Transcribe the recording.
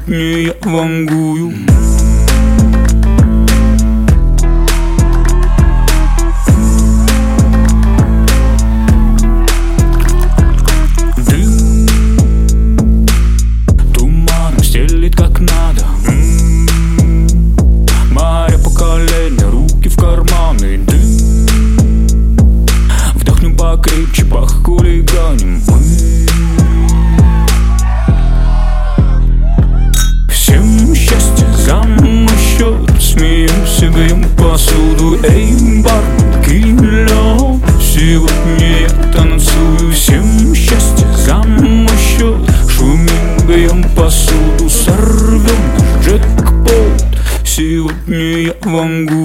Сегодня я вангую. Туман стелит как надо. Море по колено, руки в карманы. Вдохнем покрепче, похулиганим мы. Всем счастье за мой счет. Смеемся, греем посуду. Эй, бармен, кинь лёд. Сегодня я танцую. Всем счастье за мой счет. Шумим, греем посуду. Сорвем наш джекпот. Сегодня я вангую.